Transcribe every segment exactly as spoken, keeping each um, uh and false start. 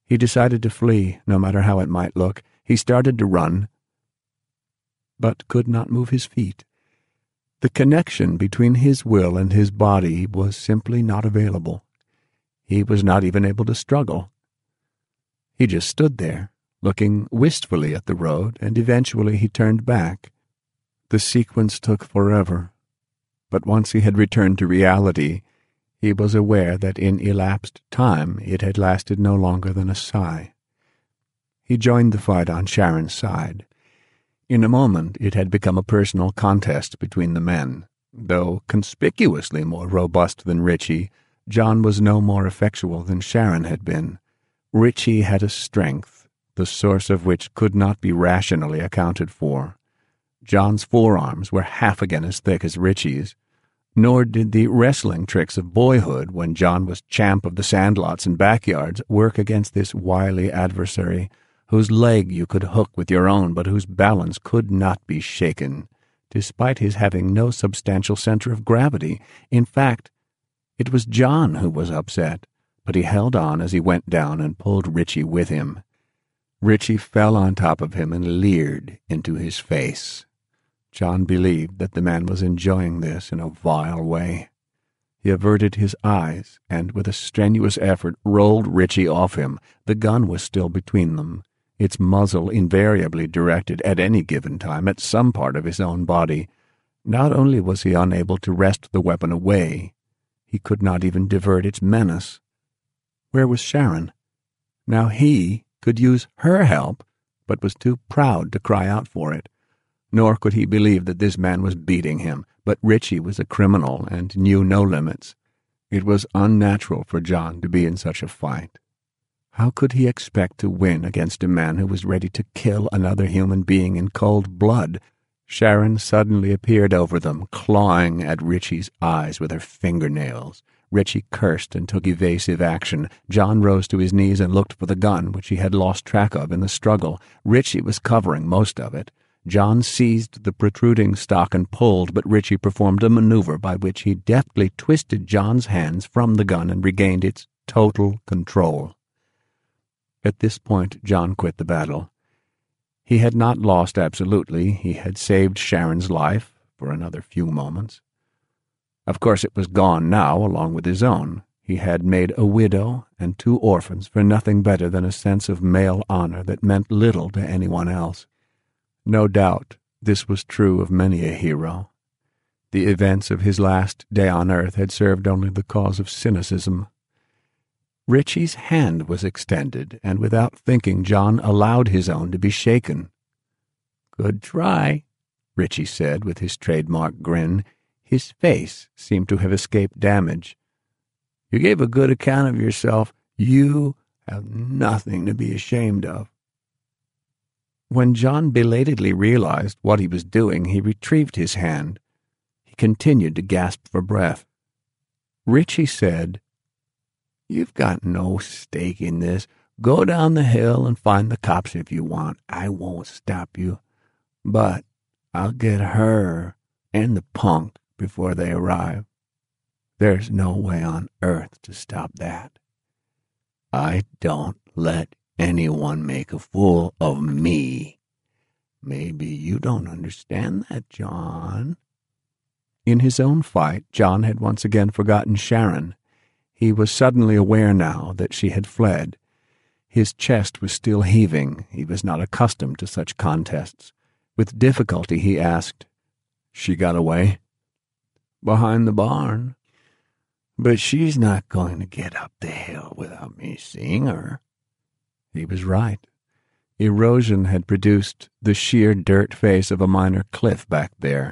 He decided to flee, no matter how it might look. He started to run, but could not move his feet. The connection between his will and his body was simply not available. He was not even able to struggle. He just stood there, looking wistfully at the road, and eventually he turned back. The sequence took forever, but once he had returned to reality, he was aware that in elapsed time it had lasted no longer than a sigh. He joined the fight on Sharon's side. In a moment it had become a personal contest between the men. Though conspicuously more robust than Richie, John was no more effectual than Sharon had been. Richie had a strength, the source of which could not be rationally accounted for. John's forearms were half again as thick as Richie's, nor did the wrestling tricks of boyhood, when John was champ of the sandlots and backyards, work against this wily adversary, whose leg you could hook with your own, but whose balance could not be shaken, despite his having no substantial center of gravity. In fact, it was John who was upset, but he held on as he went down and pulled Richie with him. Richie fell on top of him and leered into his face. John believed that the man was enjoying this in a vile way. He averted his eyes and, with a strenuous effort, rolled Richie off him. The gun was still between them, its muzzle invariably directed at any given time at some part of his own body. Not only was he unable to wrest the weapon away, he could not even divert its menace. Where was Sharon? Now he could use her help, but was too proud to cry out for it. Nor could he believe that this man was beating him, but Richie was a criminal and knew no limits. It was unnatural for John to be in such a fight. How could he expect to win against a man who was ready to kill another human being in cold blood? Sharon suddenly appeared over them, clawing at Richie's eyes with her fingernails. Richie cursed and took evasive action. John rose to his knees and looked for the gun, which he had lost track of in the struggle. Richie was covering most of it. John seized the protruding stock and pulled, but Richie performed a maneuver by which he deftly twisted John's hands from the gun and regained its total control. At this point, John quit the battle. He had not lost absolutely. He had saved Sharon's life for another few moments. Of course it was gone now, along with his own. He had made a widow and two orphans for nothing better than a sense of male honor that meant little to anyone else. No doubt this was true of many a hero. The events of his last day on earth had served only the cause of cynicism. Richie's hand was extended, and without thinking, John allowed his own to be shaken. "Good try," Richie said with his trademark grin. His face seemed to have escaped damage. "You gave a good account of yourself. You have nothing to be ashamed of." When John belatedly realized what he was doing, he retrieved his hand. He continued to gasp for breath. Richie said, "You've got no stake in this. Go down the hill and find the cops if you want. I won't stop you. But I'll get her and the punk before they arrive. There's no way on earth to stop that. I don't let anyone make a fool of me. Maybe you don't understand that, John." In his own fight, John had once again forgotten Sharon. He was suddenly aware now that she had fled. His chest was still heaving. He was not accustomed to such contests. With difficulty he asked, "She got away?" "Behind the barn. But she's not going to get up the hill without me seeing her." He was right. Erosion had produced the sheer dirt face of a minor cliff back there.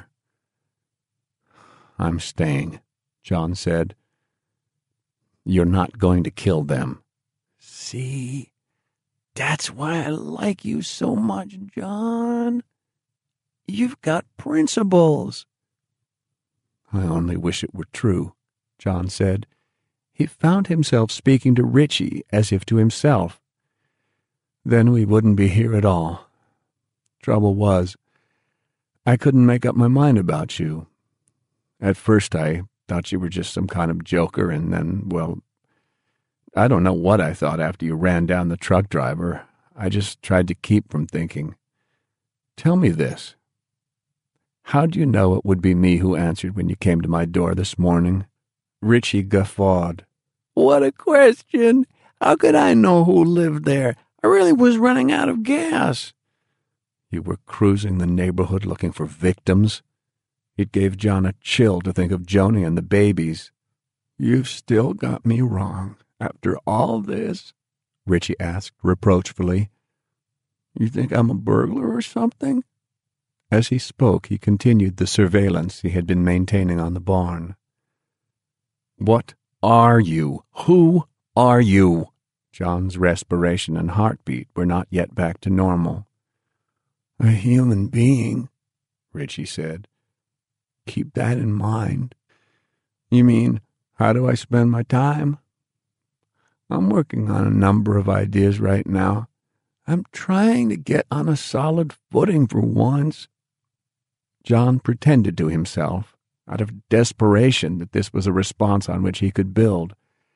"I'm staying," John said. "You're not going to kill them." "See? That's why I like you so much, John. You've got principles." "I only wish it were true," John said. He found himself speaking to Richie as if to himself. "Then we wouldn't be here at all. Trouble was, I couldn't make up my mind about you. At first I thought you were just some kind of joker, and then, well, I don't know what I thought after you ran down the truck driver. I just tried to keep from thinking. Tell me this. How'd you know it would be me who answered when you came to my door this morning?" Richie guffawed. "What a question! How could I know who lived there? I really was running out of gas." "You were cruising the neighborhood looking for victims?" It gave John a chill to think of Joni and the babies. "You've still got me wrong, after all this?" Richie asked reproachfully. "You think I'm a burglar or something?" As he spoke, he continued the surveillance he had been maintaining on the barn. "What are you? Who are you?" John's respiration and heartbeat were not yet back to normal. "A human being," Richie said. "Keep that in mind." "You mean, how do I spend my time?" "I'm working on a number of ideas right now. I'm trying to get on a solid footing for once." John pretended to himself, out of desperation, that this was a response on which he could build.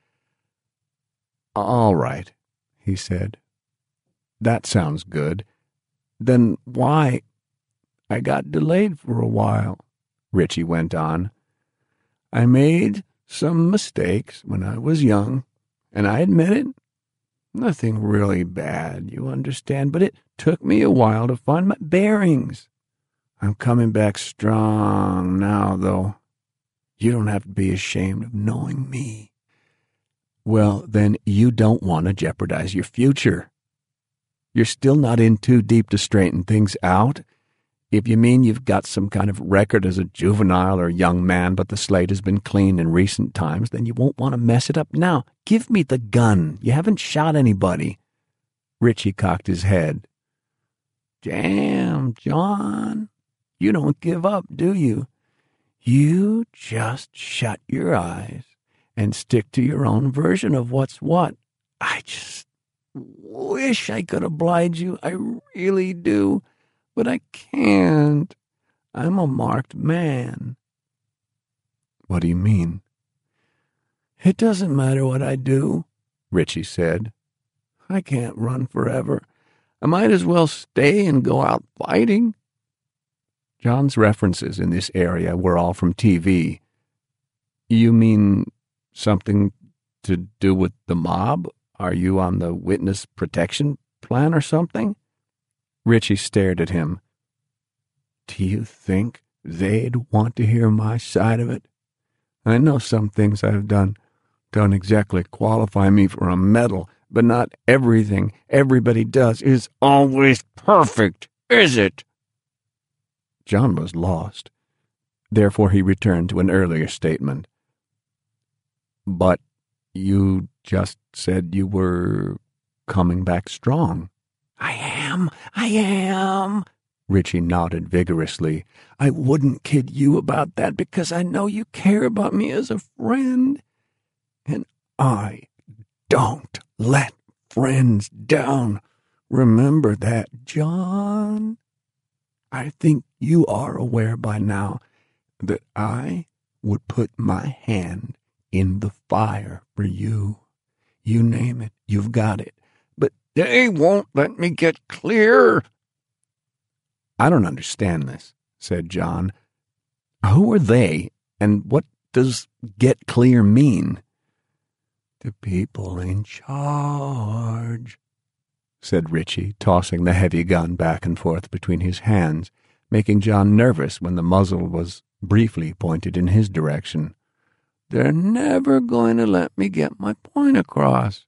"All right," he said. "That sounds good. Then why—" "I got delayed for a while," Richie went on. "I made some mistakes when I was young, and I admit it. Nothing really bad, you understand, but it took me a while to find my bearings. I'm coming back strong now, though. You don't have to be ashamed of knowing me." "Well, then you don't want to jeopardize your future. You're still not in too deep to straighten things out? If you mean you've got some kind of record as a juvenile or young man, but the slate has been cleaned in recent times, then you won't want to mess it up now. Give me the gun. You haven't shot anybody." Richie cocked his head. "Damn, John. You don't give up, do you? You just shut your eyes and stick to your own version of what's what. I just wish I could oblige you. I really do. But I can't. I'm a marked man." "What do you mean?" "It doesn't matter what I do," Richie said. "I can't run forever. I might as well stay and go out fighting." John's references in this area were all from T V. "You mean something to do with the mob? Are you on the witness protection plan or something?" Richie stared at him. "Do you think they'd want to hear my side of it? I know some things I've done don't exactly qualify me for a medal, but not everything everybody does is always perfect, is it?" John was lost. Therefore he returned to an earlier statement. "But you just said you were coming back strong." "I am, I am," Richie nodded vigorously. "I wouldn't kid you about that because I know you care about me as a friend. And I don't let friends down. Remember that, John. I think you are aware by now that I would put my hand in the fire for you. You name it, you've got it. But they won't let me get clear." "I don't understand this," said John. "Who are they, and what does get clear mean?" "The people in charge," said Richie, tossing the heavy gun back and forth between his hands, making John nervous when the muzzle was briefly pointed in his direction. "They're never going to let me get my point across."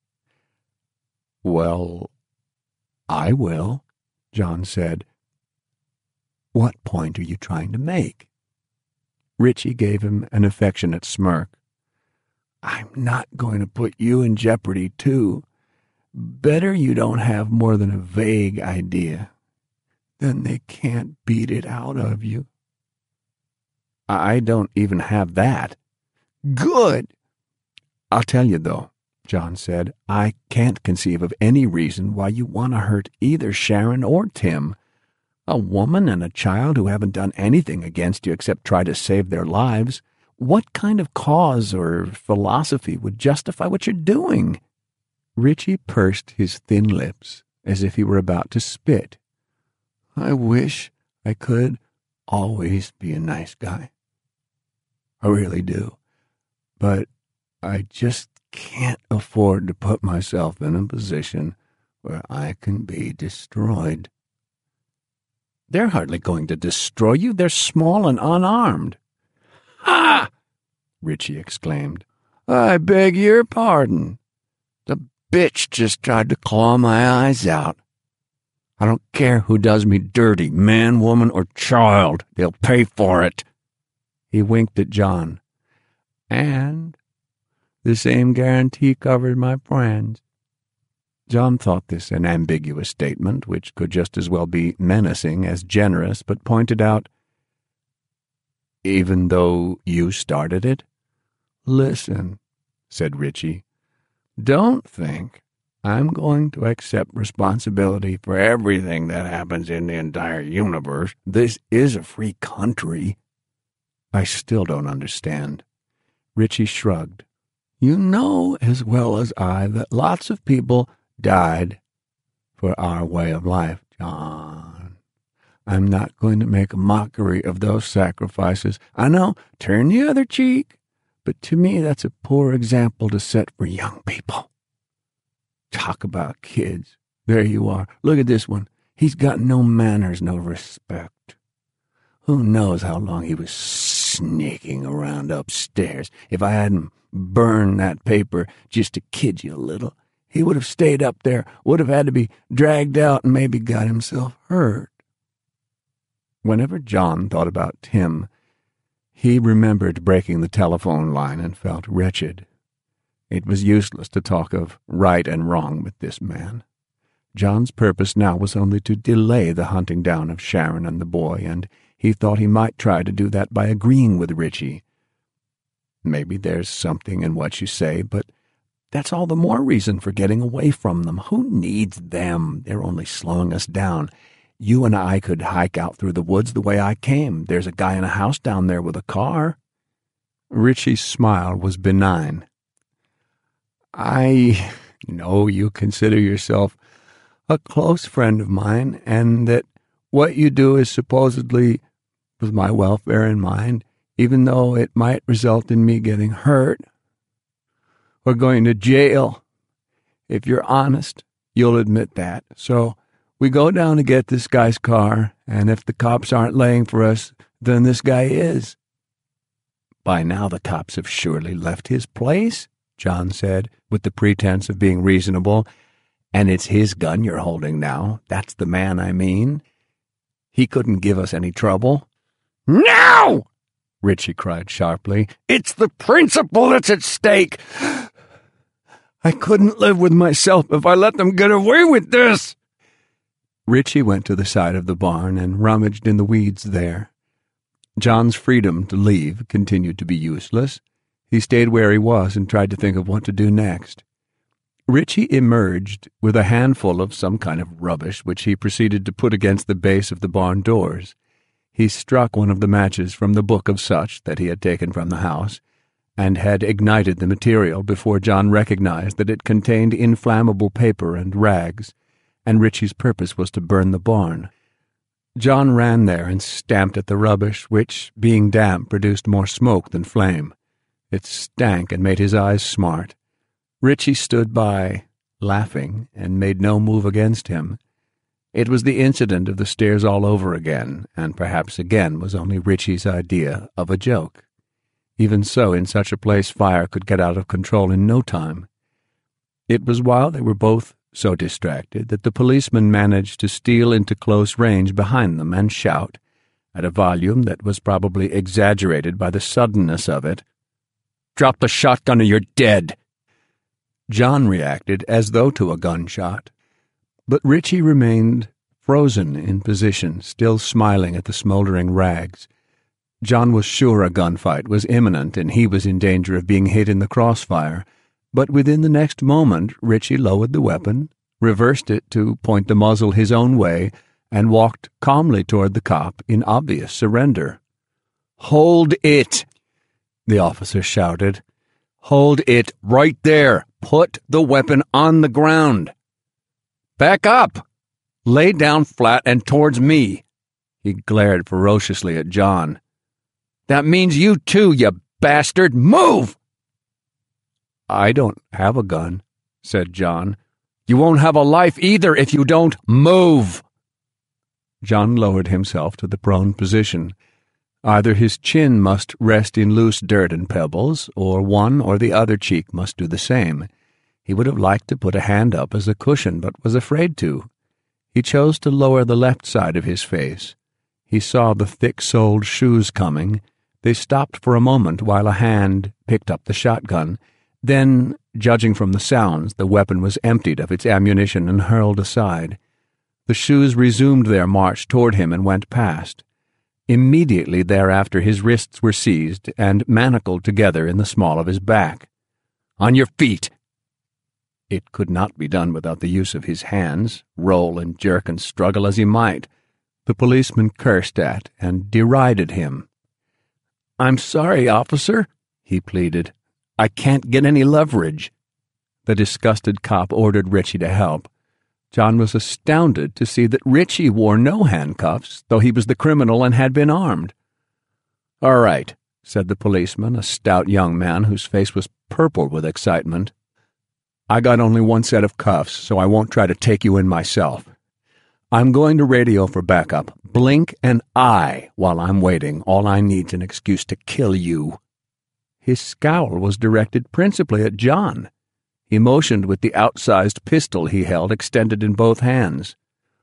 "Well, I will," John said. "What point are you trying to make?" Richie gave him an affectionate smirk. "I'm not going to put you in jeopardy, too. Better you don't have more than a vague idea. Then they can't beat it out of you." "I don't even have that." "Good." "I'll tell you, though," John said, "I can't conceive of any reason why you want to hurt either Sharon or Tim. A woman and a child who haven't done anything against you except try to save their lives. What kind of cause or philosophy would justify what you're doing?" Richie pursed his thin lips as if he were about to spit. I wish I could always be a nice guy. I really do. But I just can't afford to put myself in a position where I can be destroyed. They're hardly going to destroy you. They're small and unarmed. Ha! Richie exclaimed. I beg your pardon. The bitch just tried to claw my eyes out. I don't care who does me dirty, man, woman, or child. They'll pay for it. He winked at John. And the same guarantee covered my friends. John thought this an ambiguous statement, which could just as well be menacing as generous, but pointed out, even though you started it? Listen, said Richie, don't think I'm going to accept responsibility for everything that happens in the entire universe. This is a free country. I still don't understand. Richie shrugged. You know as well as I that lots of people died for our way of life, John. I'm not going to make a mockery of those sacrifices. I know, turn the other cheek, but to me that's a poor example to set for young people. Talk about kids. There you are. Look at this one. He's got no manners, no respect. Who knows how long he was sneaking around upstairs. If I hadn't burned that paper just to kid you a little, he would have stayed up there, would have had to be dragged out and maybe got himself hurt. Whenever John thought about Tim, he remembered breaking the telephone line and felt wretched. It was useless to talk of right and wrong with this man. John's purpose now was only to delay the hunting down of Sharon and the boy, and he thought he might try to do that by agreeing with Richie. Maybe there's something in what you say, but that's all the more reason for getting away from them. Who needs them? They're only slowing us down. You and I could hike out through the woods the way I came. There's a guy in a house down there with a car. Richie's smile was benign. I know you consider yourself a close friend of mine, and that what you do is supposedly with my welfare in mind, even though it might result in me getting hurt or going to jail. If you're honest, you'll admit that. So we go down to get this guy's car, and if the cops aren't laying for us, then this guy is. By now the cops have surely left his place, John said, with the pretense of being reasonable. And it's his gun you're holding now. That's the man I mean. He couldn't give us any trouble. No! Richie cried sharply. It's the principle that's at stake. I couldn't live with myself if I let them get away with this. Richie went to the side of the barn and rummaged in the weeds there. John's freedom to leave continued to be useless. He stayed where he was and tried to think of what to do next. Richie emerged with a handful of some kind of rubbish which he proceeded to put against the base of the barn doors. He struck one of the matches from the book of such that he had taken from the house, and had ignited the material before John recognized that it contained inflammable paper and rags, and Richie's purpose was to burn the barn. John ran there and stamped at the rubbish, which, being damp, produced more smoke than flame. It stank and made his eyes smart. Richie stood by, laughing, and made no move against him. It was the incident of the stairs all over again, and perhaps again was only Richie's idea of a joke. Even so, in such a place fire could get out of control in no time. It was while they were both so distracted that the policeman managed to steal into close range behind them and shout, at a volume that was probably exaggerated by the suddenness of it, "Drop the shotgun or you're dead!" John reacted as though to a gunshot, but Richie remained frozen in position, still smiling at the smoldering rags. John was sure a gunfight was imminent and he was in danger of being hit in the crossfire, but within the next moment Richie lowered the weapon, reversed it to point the muzzle his own way, and walked calmly toward the cop in obvious surrender. "Hold it!" the officer shouted. Hold it right there. Put the weapon on the ground. Back up. Lay down flat and towards me. He glared ferociously at John. That means you too, you bastard. Move! I don't have a gun, said John. You won't have a life either if you don't move. John lowered himself to the prone position. Either his chin must rest in loose dirt and pebbles, or one or the other cheek must do the same. He would have liked to put a hand up as a cushion, but was afraid to. He chose to lower the left side of his face. He saw the thick-soled shoes coming. They stopped for a moment while a hand picked up the shotgun. Then, judging from the sounds, the weapon was emptied of its ammunition and hurled aside. The shoes resumed their march toward him and went past. Immediately thereafter his wrists were seized and manacled together in the small of his back. On your feet! It could not be done without the use of his hands, roll and jerk and struggle as he might. The policeman cursed at and derided him. I'm sorry, officer, he pleaded. I can't get any leverage. The disgusted cop ordered Richie to help. John was astounded to see that Richie wore no handcuffs, though he was the criminal and had been armed. All right, said the policeman, a stout young man whose face was purple with excitement. I got only one set of cuffs, so I won't try to take you in myself. I'm going to radio for backup. Blink an eye while I'm waiting. All I need's an excuse to kill you. His scowl was directed principally at John. He motioned with the outsized pistol he held extended in both hands.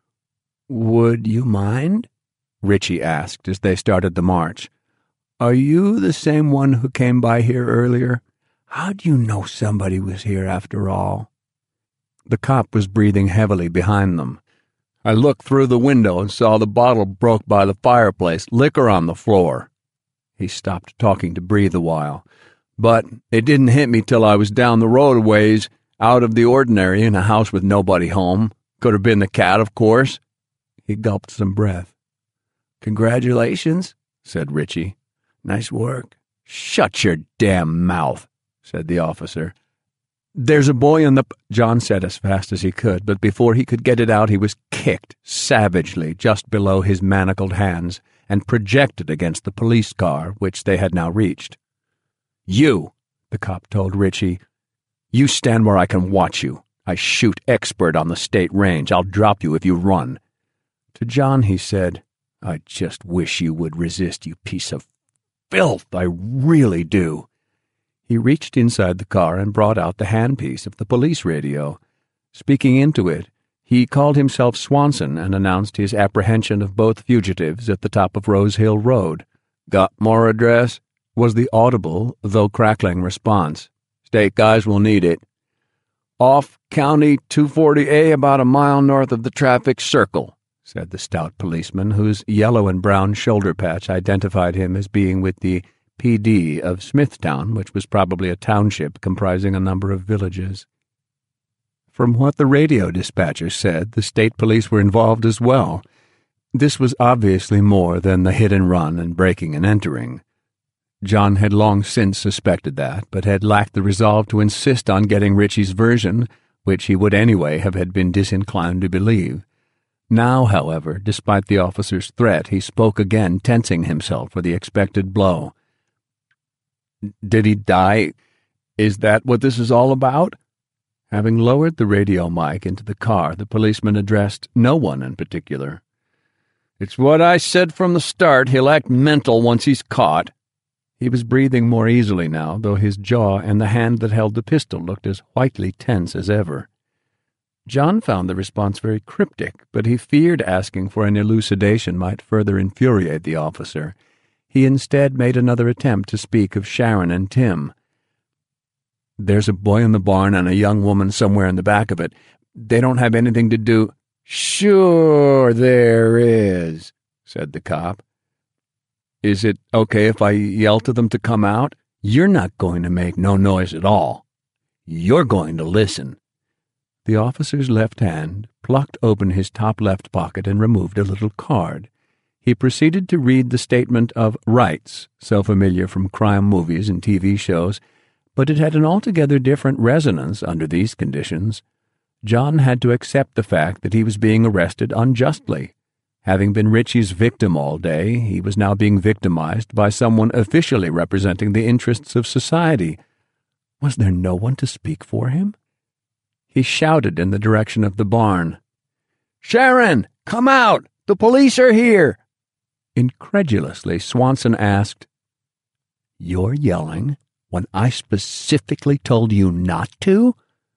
Would you mind? Richie asked as they started the march. Are you the same one who came by here earlier? How'd you know somebody was here after all? The cop was breathing heavily behind them. I looked through the window and saw the bottle broke by the fireplace, liquor on the floor. He stopped talking to breathe a while. But it didn't hit me till I was down the road a ways, out of the ordinary, in a house with nobody home. Could have been the cat, of course. He gulped some breath. Congratulations, said Richie. Nice work. Shut your damn mouth, said the officer. There's a boy in the... P John said as fast as he could, but before he could get it out he was kicked savagely just below his manacled hands and projected against the police car, which they had now reached. You, the cop told Richie, you stand where I can watch you. I shoot expert on the state range. I'll drop you if you run. To John he said, I just wish you would resist, you piece of filth. I really do. He reached inside the car and brought out the handpiece of the police radio. Speaking into it, he called himself Swanson and announced his apprehension of both fugitives at the top of Rose Hill Road. Got more address? Was the audible, though crackling, response. State guys will need it. Off County two forty A, about a mile north of the traffic circle, said the stout policeman, whose yellow and brown shoulder patch identified him as being with the P D of Smithtown, which was probably a township comprising a number of villages. From what the radio dispatcher said, the state police were involved as well. This was obviously more than the hit and run and breaking and entering. John had long since suspected that, but had lacked the resolve to insist on getting Richie's version, which he would anyway have had been disinclined to believe. Now, however, despite the officer's threat, he spoke again, tensing himself for the expected blow. Did he die? Is that what this is all about? Having lowered the radio mic into the car, the policeman addressed no one in particular. It's what I said from the start. He'll act mental once he's caught. He was breathing more easily now, though his jaw and the hand that held the pistol looked as whitely tense as ever. John found the response very cryptic, but he feared asking for an elucidation might further infuriate the officer. He instead made another attempt to speak of Sharon and Tim. There's a boy in the barn and a young woman somewhere in the back of it. They don't have anything to do— Sure there is, said the cop. Is it okay if I yell to them to come out? You're not going to make no noise at all. You're going to listen. The officer's left hand plucked open his top left pocket and removed a little card. He proceeded to read the statement of rights, so familiar from crime movies and T V shows, But it had an altogether different resonance under these conditions. John had to accept the fact that he was being arrested unjustly. Having been Richie's victim all day, he was now being victimized by someone officially representing the interests of society. Was there no one to speak for him? He shouted in the direction of the barn. "Sharon, come out! The police are here!" Incredulously, Swanson asked, "You're yelling when I specifically told you not to?"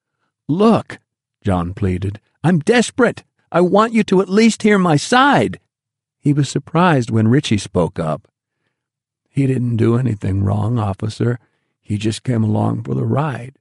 "Look," John pleaded, "I'm desperate. I want you to at least hear my side." He was surprised when Richie spoke up. "He didn't do anything wrong, officer. He just came along for the ride."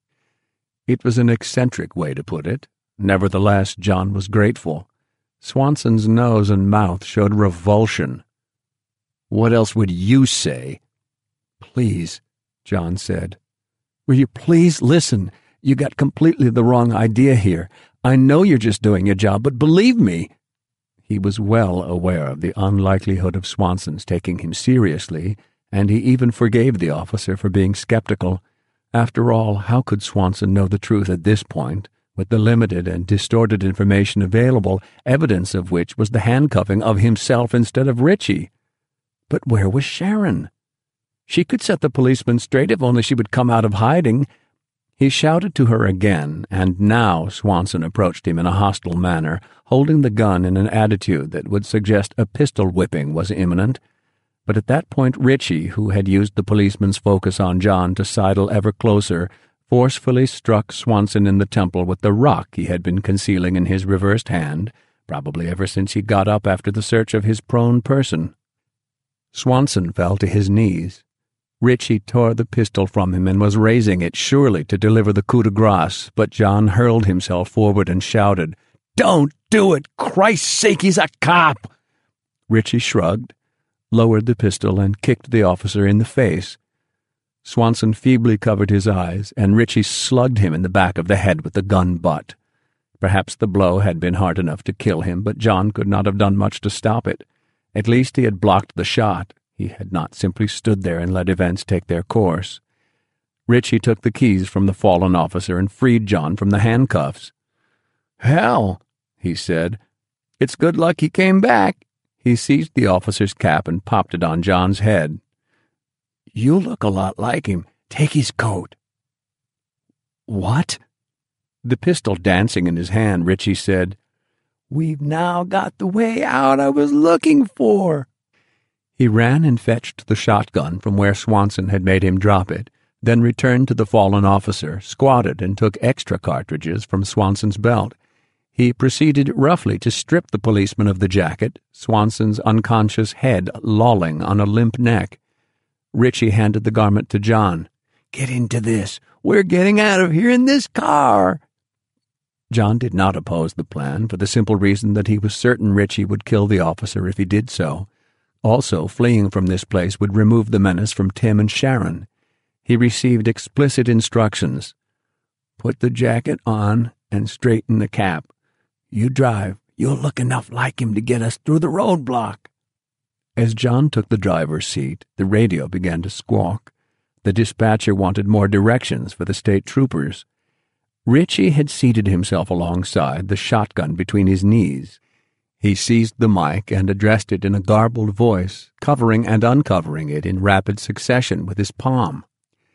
It was an eccentric way to put it. Nevertheless, John was grateful. Swanson's nose and mouth showed revulsion. "What else would you say?" "Please," John said. "Will you please listen? You got completely the wrong idea here. I know you're just doing your job, but believe me." He was well aware of the unlikelihood of Swanson's taking him seriously, and he even forgave the officer for being skeptical. After all, how could Swanson know the truth at this point, with the limited and distorted information available, evidence of which was the handcuffing of himself instead of Richie? But where was Sharon? She could set the policeman straight if only she would come out of hiding. He shouted to her again, and now Swanson approached him in a hostile manner, holding the gun in an attitude that would suggest a pistol whipping was imminent. But at that point Richie, who had used the policeman's focus on John to sidle ever closer, forcefully struck Swanson in the temple with the rock he had been concealing in his reversed hand, probably ever since he got up after the search of his prone person. Swanson fell to his knees. Richie tore the pistol from him and was raising it surely to deliver the coup de grace, but John hurled himself forward and shouted, "Don't do it! Christ's sake, he's a cop!" Richie shrugged, lowered the pistol, and kicked the officer in the face. Swanson feebly covered his eyes, and Richie slugged him in the back of the head with the gun butt. Perhaps the blow had been hard enough to kill him, but John could not have done much to stop it. At least he had blocked the shot. He had not simply stood there and let events take their course. Richie took the keys from the fallen officer and freed John from the handcuffs. "Hell," he said. "It's good luck he came back." He seized the officer's cap and popped it on John's head. "You look a lot like him. Take his coat." "What?" The pistol dancing in his hand, Richie said, "We've now got the way out I was looking for." He ran and fetched the shotgun from where Swanson had made him drop it, then returned to the fallen officer, squatted, and took extra cartridges from Swanson's belt. He proceeded roughly to strip the policeman of the jacket, Swanson's unconscious head lolling on a limp neck. Richie handed the garment to John. "Get into this. We're getting out of here in this car." John did not oppose the plan, for the simple reason that he was certain Richie would kill the officer if he did so. Also, fleeing from this place would remove the menace from Tim and Sharon. He received explicit instructions. "Put the jacket on and straighten the cap. You drive. You'll look enough like him to get us through the roadblock." As John took the driver's seat, the radio began to squawk. The dispatcher wanted more directions for the state troopers. Richie had seated himself alongside, the shotgun between his knees. He seized the mic and addressed it in a garbled voice, covering and uncovering it in rapid succession with his palm.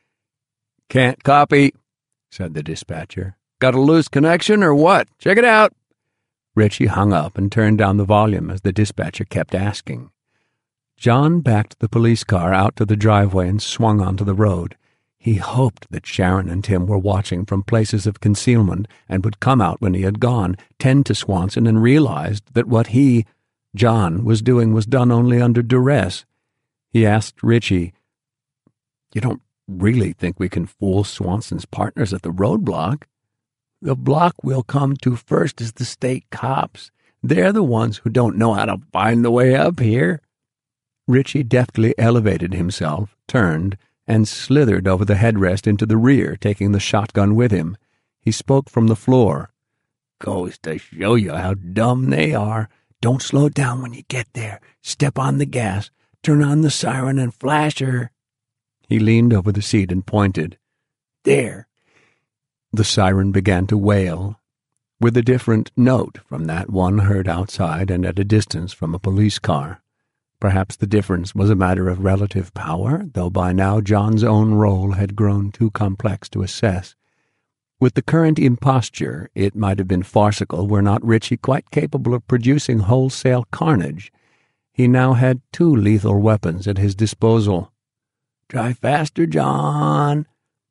"Can't copy," said the dispatcher. "Got a loose connection or what? Check it out." Richie hung up and turned down the volume as the dispatcher kept asking. John backed the police car out to the driveway and swung onto the road. He hoped that Sharon and Tim were watching from places of concealment and would come out when he had gone, tend to Swanson, and realized that what he, John, was doing was done only under duress. He asked Richie, "You don't really think we can fool Swanson's partners at the roadblock?" "The block we'll come to first is the state cops. They're the ones who don't know how to find the way up here." Richie deftly elevated himself, turned, and slithered over the headrest into the rear, taking the shotgun with him. He spoke from the floor. "Goes to show you how dumb they are. Don't slow down when you get there. Step on the gas, turn on the siren, and flash her." He leaned over the seat and pointed. there." The siren began to wail, with a different note from that one heard outside and at a distance from a police car. Perhaps the difference was a matter of relative power, though by now John's own role had grown too complex to assess. With the current imposture, it might have been farcical were not Ritchie quite capable of producing wholesale carnage. He now had two lethal weapons at his disposal. "Drive faster, John."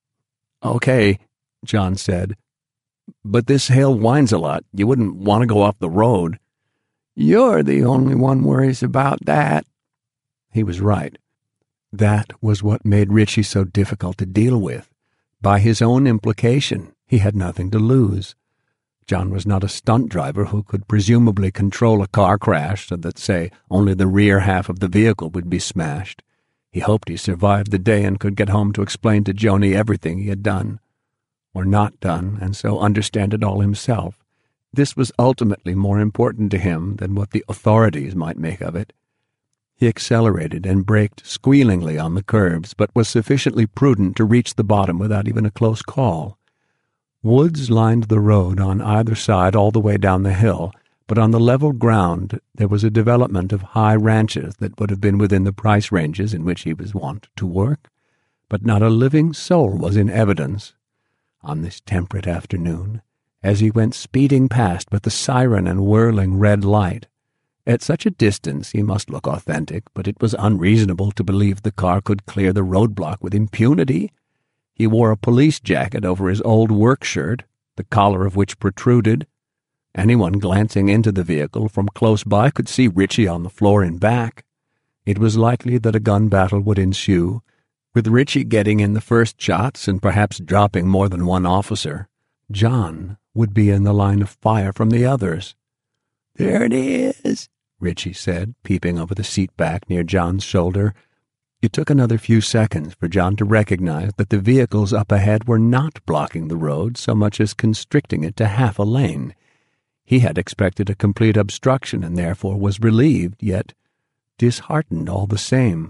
"Okay," John said. "But this hill winds a lot. You wouldn't want to go off the road." "You're the only one worries about that." He was right. That was what made Ritchie so difficult to deal with. By his own implication, he had nothing to lose. John was not a stunt driver who could presumably control a car crash so that, say, only the rear half of the vehicle would be smashed. He hoped he survived the day and could get home to explain to Joni everything he had done, or not done, and so understand it all himself. This was ultimately more important to him than what the authorities might make of it. He accelerated and braked squealingly on the curbs, but was sufficiently prudent to reach the bottom without even a close call. Woods lined the road on either side all the way down the hill, but on the level ground there was a development of high ranches that would have been within the price ranges in which he was wont to work, but not a living soul was in evidence. On this temperate afternoon, as he went speeding past with the siren and whirling red light, at such a distance he must look authentic, but it was unreasonable to believe the car could clear the roadblock with impunity. He wore a police jacket over his old work shirt, the collar of which protruded. Anyone glancing into the vehicle from close by could see Ritchie on the floor in back. It was likely that a gun battle would ensue, with Ritchie getting in the first shots and perhaps dropping more than one officer. John would be in the line of fire from the others. "There it is," Ritchie said, peeping over the seat back near John's shoulder. It took another few seconds for John to recognize that the vehicles up ahead were not blocking the road so much as constricting it to half a lane. He had expected a complete obstruction and therefore was relieved, yet disheartened all the same.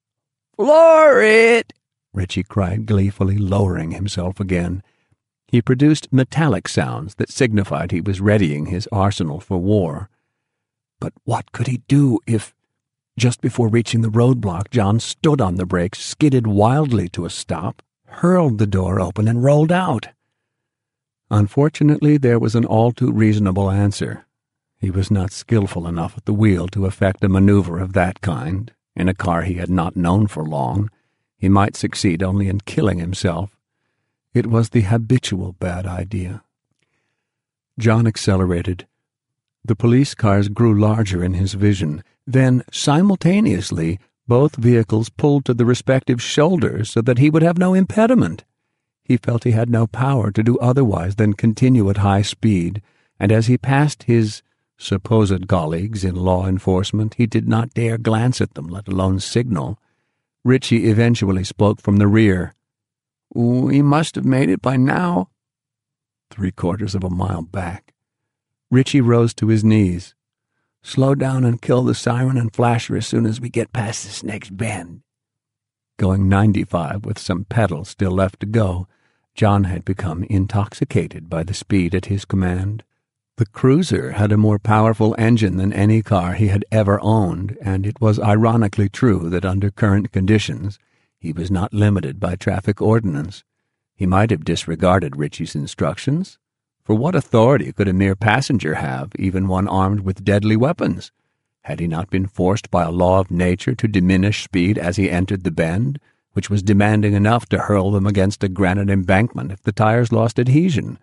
"Floor it!" Ritchie cried gleefully, lowering himself again. He produced metallic sounds that signified he was readying his arsenal for war. But what could he do if, just before reaching the roadblock, John stood on the brakes, skidded wildly to a stop, hurled the door open, and rolled out? Unfortunately, there was an all-too-reasonable answer. He was not skillful enough at the wheel to effect a maneuver of that kind. In a car he had not known for long, he might succeed only in killing himself. It was the habitual bad idea. John accelerated. The police cars grew larger in his vision. Then, simultaneously, both vehicles pulled to the respective shoulders so that he would have no impediment. He felt he had no power to do otherwise than continue at high speed, and as he passed his supposed colleagues in law enforcement, he did not dare glance at them, let alone signal. Ritchie eventually spoke from the rear. "We must have made it by now." Three quarters of a mile back. Ritchie rose to his knees. "Slow down and kill the siren and flasher as soon as we get past this next bend." Going ninety-five with some pedal still left to go, John had become intoxicated by the speed at his command. The Cruiser had a more powerful engine than any car he had ever owned, and it was ironically true that under current conditions he was not limited by traffic ordinance. He might have disregarded Ritchie's instructions. For what authority could a mere passenger have, even one armed with deadly weapons? Had he not been forced by a law of nature to diminish speed as he entered the bend, which was demanding enough to hurl them against a granite embankment if the tires lost adhesion?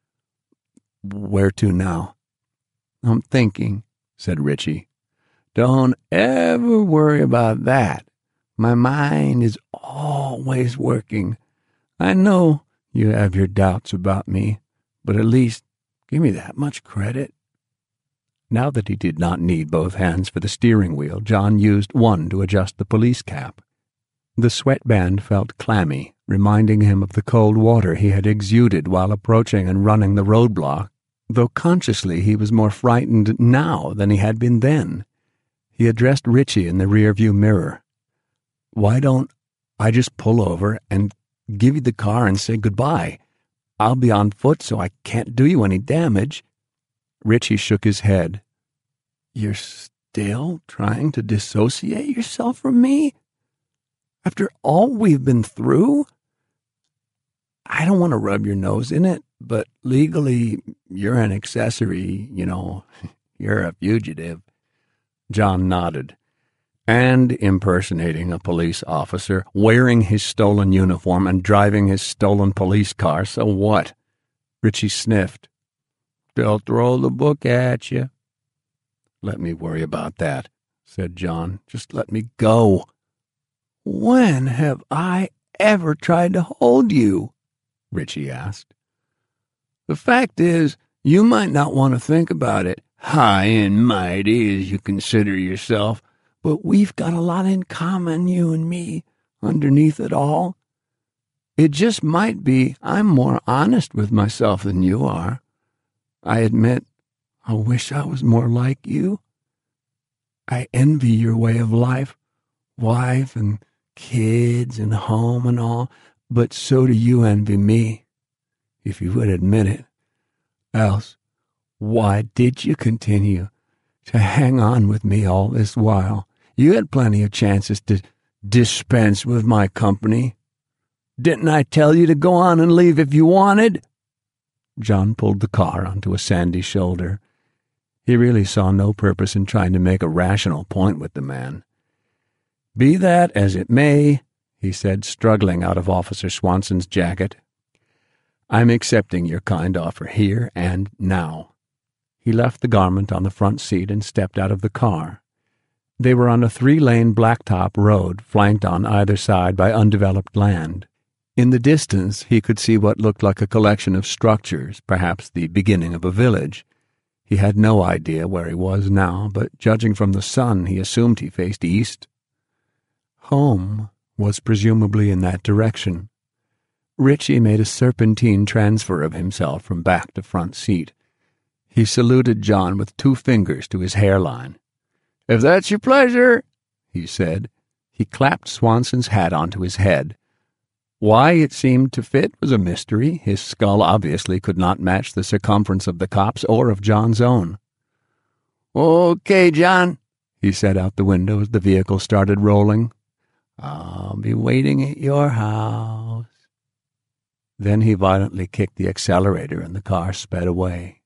Where to now? "I'm thinking," said Ritchie. "Don't ever worry about that. My mind is always working. I know you have your doubts about me, but at least give me that much credit." Now that he did not need both hands for the steering wheel, John used one to adjust the police cap. The sweatband felt clammy, reminding him of the cold water he had exuded while approaching and running the roadblock, though consciously he was more frightened now than he had been then. He addressed Ritchie in the rearview mirror. "Why don't I just pull over and give you the car and say goodbye. I'll be on foot, so I can't do you any damage." Richie shook his head. "You're still trying to dissociate yourself from me? After all we've been through? I don't want to rub your nose in it, but legally, you're an accessory, you know. You're a fugitive." John nodded. "And impersonating a police officer, wearing his stolen uniform, and driving his stolen police car, so what?" Richie sniffed. "They'll throw the book at you." "Let me worry about that," said John. "Just let me go." "When have I ever tried to hold you?" Richie asked. "The fact is, you might not want to think about it, high and mighty as you consider yourself, but we've got a lot in common, you and me, underneath it all. It just might be I'm more honest with myself than you are. I admit, I wish I was more like you. I envy your way of life, wife and kids and home and all, but so do you envy me, if you would admit it. Else, why did you continue to hang on with me all this while? You had plenty of chances to dispense with my company. Didn't I tell you to go on and leave if you wanted?" John pulled the car onto a sandy shoulder. He really saw no purpose in trying to make a rational point with the man. "Be that as it may," he said, struggling out of Officer Swanson's jacket, "I'm accepting your kind offer here and now." He left the garment on the front seat and stepped out of the car. They were on a three-lane blacktop road, flanked on either side by undeveloped land. In the distance he could see what looked like a collection of structures, perhaps the beginning of a village. He had no idea where he was now, but judging from the sun he assumed he faced east. Home was presumably in that direction. Richie made a serpentine transfer of himself from back to front seat. He saluted John with two fingers to his hairline. "If that's your pleasure," he said. He clapped Swanson's hat onto his head. Why it seemed to fit was a mystery. His skull obviously could not match the circumference of the cop's or of John's own. "Okay, John," he said out the window as the vehicle started rolling. "I'll be waiting at your house." Then he violently kicked the accelerator and the car sped away.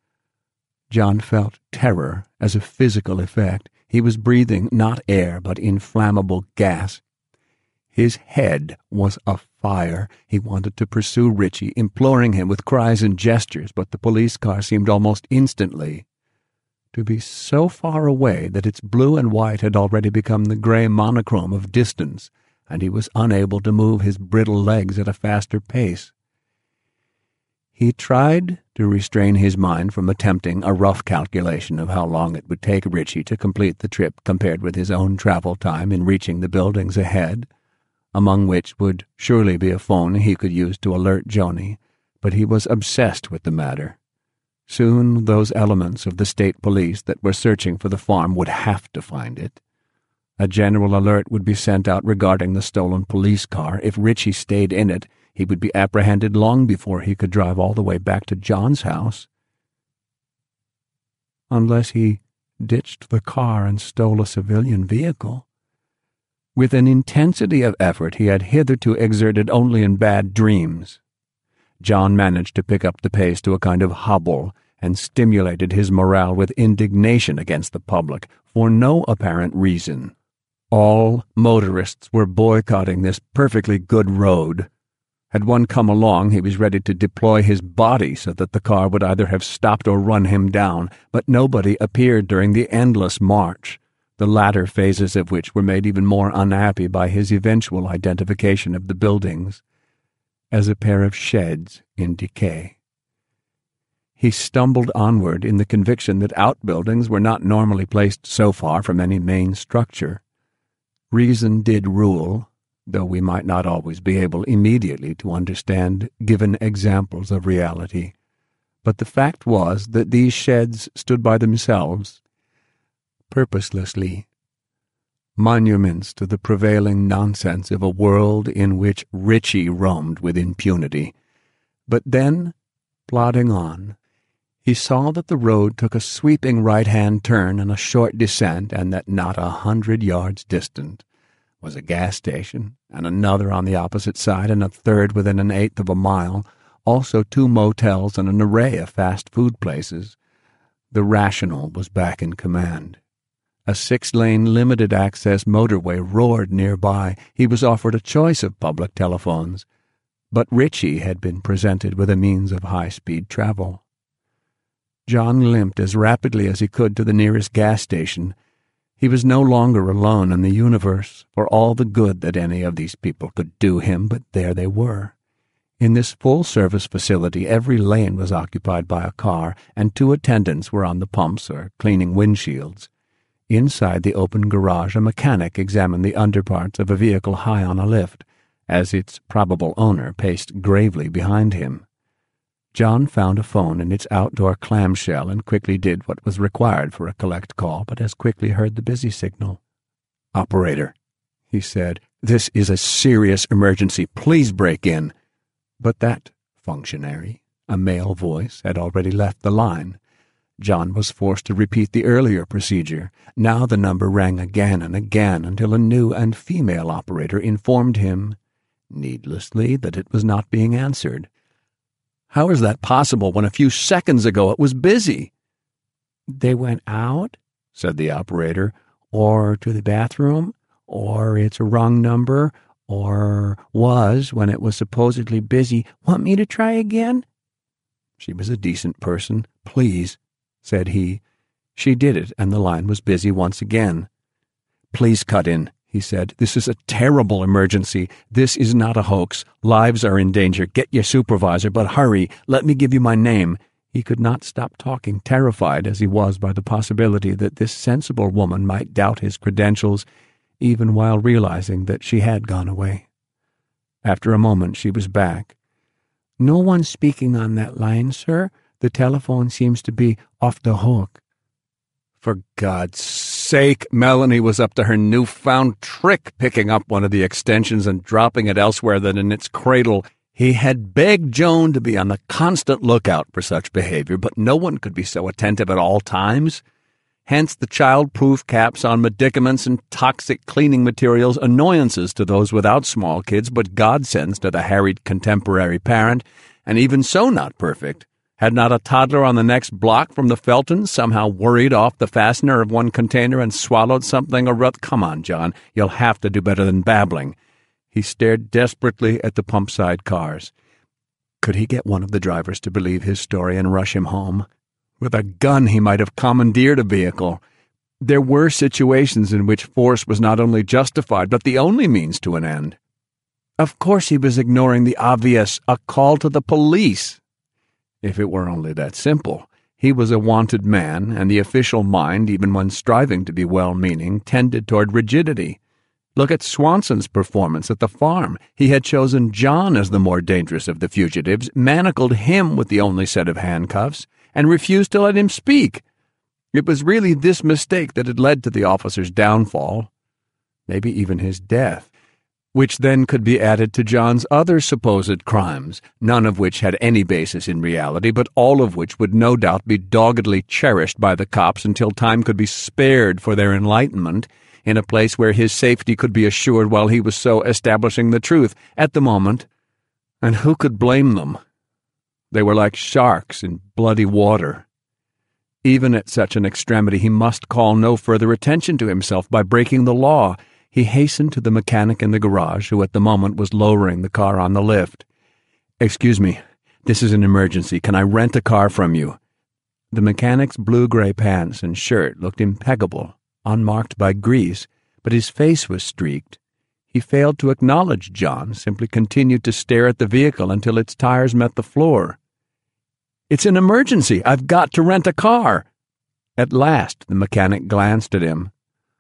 John felt terror as a physical effect. He was breathing not air but inflammable gas. His head was afire. He wanted to pursue Richie, imploring him with cries and gestures, but the police car seemed almost instantly to be so far away that its blue and white had already become the gray monochrome of distance, and he was unable to move his brittle legs at a faster pace. He tried to restrain his mind from attempting a rough calculation of how long it would take Richie to complete the trip compared with his own travel time in reaching the buildings ahead, among which would surely be a phone he could use to alert Joni, but he was obsessed with the matter. Soon those elements of the state police that were searching for the farm would have to find it. A general alert would be sent out regarding the stolen police car. If Richie stayed in it, he would be apprehended long before he could drive all the way back to John's house. Unless he ditched the car and stole a civilian vehicle. With an intensity of effort he had hitherto exerted only in bad dreams, John managed to pick up the pace to a kind of hobble and stimulated his morale with indignation against the public for no apparent reason. All motorists were boycotting this perfectly good road. Had one come along, he was ready to deploy his body so that the car would either have stopped or run him down, but nobody appeared during the endless march, the latter phases of which were made even more unhappy by his eventual identification of the buildings as a pair of sheds in decay. He stumbled onward in the conviction that outbuildings were not normally placed so far from any main structure. Reason did rule, though we might not always be able immediately to understand given examples of reality. But the fact was that these sheds stood by themselves, purposelessly, monuments to the prevailing nonsense of a world in which Richie roamed with impunity. But then, plodding on, he saw that the road took a sweeping right-hand turn and a short descent, and that not a hundred yards distant was a gas station, and another on the opposite side, and a third within an eighth of a mile, also two motels and an array of fast-food places. The Rational was back in command. A six-lane limited-access motorway roared nearby. He was offered a choice of public telephones, but Richie had been presented with a means of high-speed travel. John limped as rapidly as he could to the nearest gas station. He was no longer alone in the universe, for all the good that any of these people could do him, but there they were. In this full-service facility, every lane was occupied by a car, and two attendants were on the pumps or cleaning windshields. Inside the open garage, a mechanic examined the underparts of a vehicle high on a lift, as its probable owner paced gravely behind him. John found a phone in its outdoor clamshell and quickly did what was required for a collect call, but as quickly heard the busy signal. "Operator," he said, "this is a serious emergency. Please break in." But that functionary, a male voice, had already left the line. John was forced to repeat the earlier procedure. Now the number rang again and again until a new and female operator informed him, needlessly, that it was not being answered. "How is that possible when a few seconds ago it was busy?" "They went out," said the operator, "or to the bathroom, or it's a wrong number, or was when it was supposedly busy. Want me to try again?" She was a decent person. "Please," said he. She did it, and the line was busy once again. "Please cut in," he said. "This is a terrible emergency. This is not a hoax. Lives are in danger. Get your supervisor, but hurry. Let me give you my name." He could not stop talking, terrified as he was by the possibility that this sensible woman might doubt his credentials, even while realizing that she had gone away. After a moment she was back. "No one speaking on that line, sir. The telephone seems to be off the hook." For God's sake, Melanie was up to her newfound trick, picking up one of the extensions and dropping it elsewhere than in its cradle. He had begged Joan to be on the constant lookout for such behavior, but no one could be so attentive at all times. Hence the child-proof caps on medicaments and toxic cleaning materials, annoyances to those without small kids, but godsends to the harried contemporary parent, and even so not perfect. Had not a toddler on the next block from the Feltons somehow worried off the fastener of one container and swallowed something or other? Come on, John, you'll have to do better than babbling. He stared desperately at the pump-side cars. Could he get one of the drivers to believe his story and rush him home? With a gun he might have commandeered a vehicle. There were situations in which force was not only justified, but the only means to an end. Of course he was ignoring the obvious, a call to the police. If it were only that simple. He was a wanted man, and the official mind, even when striving to be well-meaning, tended toward rigidity. Look at Swanson's performance at the farm. He had chosen John as the more dangerous of the fugitives, manacled him with the only set of handcuffs, and refused to let him speak. It was really this mistake that had led to the officer's downfall, maybe even his death, which then could be added to John's other supposed crimes, none of which had any basis in reality, but all of which would no doubt be doggedly cherished by the cops until time could be spared for their enlightenment, in a place where his safety could be assured while he was so establishing the truth at the moment. And who could blame them? They were like sharks in bloody water. Even at such an extremity he must call no further attention to himself by breaking the law. He hastened to the mechanic in the garage, who at the moment was lowering the car on the lift. "Excuse me, this is an emergency. Can I rent a car from you?" The mechanic's blue-gray pants and shirt looked impeccable, unmarked by grease, but his face was streaked. He failed to acknowledge John, simply continued to stare at the vehicle until its tires met the floor. "It's an emergency. I've got to rent a car." At last the mechanic glanced at him.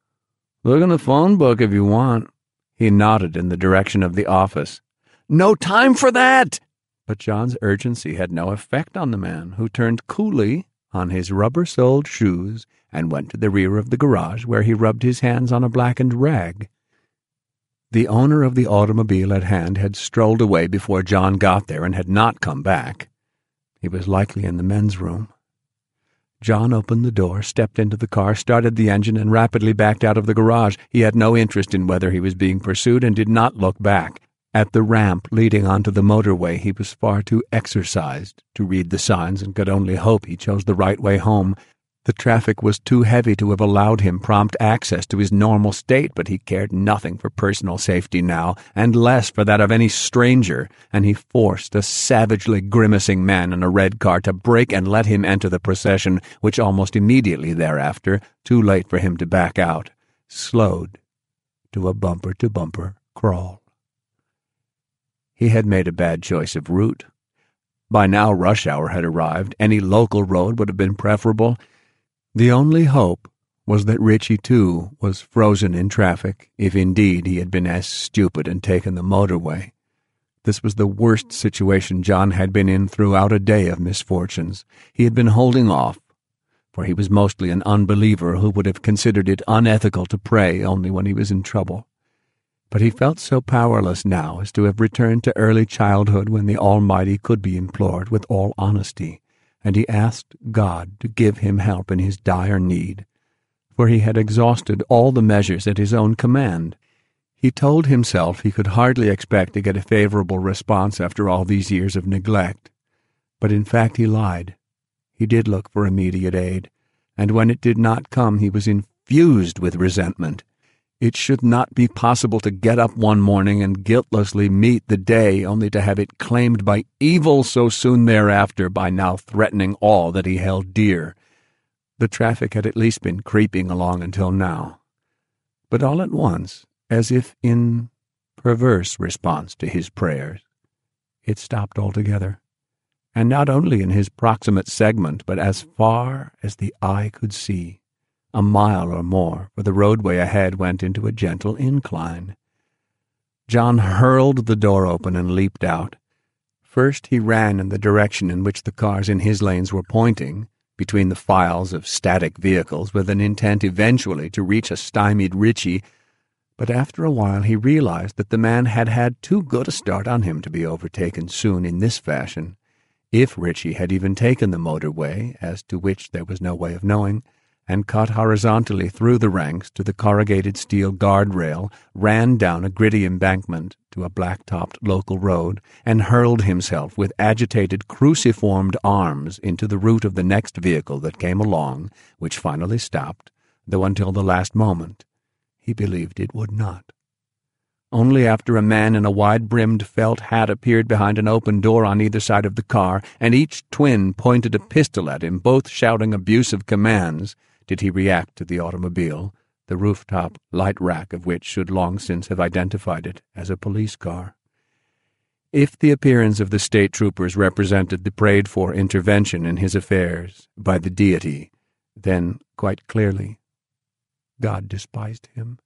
"Look in the phone book if you want." He nodded in the direction of the office. "No time for that!" But John's urgency had no effect on the man, who turned coolly on his rubber-soled shoes and went to the rear of the garage, where he rubbed his hands on a blackened rag. The owner of the automobile at hand had strolled away before John got there and had not come back. He was likely in the men's room. John opened the door, stepped into the car, started the engine, and rapidly backed out of the garage. He had no interest in whether he was being pursued and did not look back. At the ramp leading onto the motorway, he was far too exercised to read the signs and could only hope he chose the right way home. The traffic was too heavy to have allowed him prompt access to his normal state, but he cared nothing for personal safety now, and less for that of any stranger, and he forced a savagely grimacing man in a red car to brake and let him enter the procession, which almost immediately thereafter, too late for him to back out, slowed to a bumper-to-bumper crawl. He had made a bad choice of route. By now rush hour had arrived. Any local road would have been preferable. The only hope was that Richie, too, was frozen in traffic, if indeed he had been as stupid and taken the motorway. This was the worst situation John had been in throughout a day of misfortunes. He had been holding off, for he was mostly an unbeliever who would have considered it unethical to pray only when he was in trouble. But he felt so powerless now as to have returned to early childhood when the Almighty could be implored with all honesty, and he asked God to give him help in his dire need, for he had exhausted all the measures at his own command. He told himself he could hardly expect to get a favorable response after all these years of neglect, but in fact he lied. He did look for immediate aid, and when it did not come he was infused with resentment. It should not be possible to get up one morning and guiltlessly meet the day only to have it claimed by evil so soon thereafter, by now threatening all that he held dear. The traffic had at least been creeping along until now. But all at once, as if in perverse response to his prayers, it stopped altogether, and not only in his proximate segment, but as far as the eye could see. A mile or more, for the roadway ahead went into a gentle incline. John hurled the door open and leaped out. First he ran in the direction in which the cars in his lanes were pointing, between the files of static vehicles, with an intent eventually to reach a stymied Richie, but after a while he realized that the man had had too good a start on him to be overtaken soon in this fashion. If Richie had even taken the motorway, as to which there was no way of knowing, and cut horizontally through the ranks to the corrugated steel guardrail, ran down a gritty embankment to a black-topped local road, and hurled himself with agitated, cruciformed arms into the route of the next vehicle that came along, which finally stopped, though until the last moment he believed it would not. Only after a man in a wide-brimmed felt hat appeared behind an open door on either side of the car, and each twin pointed a pistol at him, both shouting abusive commands, did he react to the automobile, the rooftop light rack of which should long since have identified it as a police car. If the appearance of the state troopers represented the prayed-for intervention in his affairs by the deity, then, quite clearly, God despised him.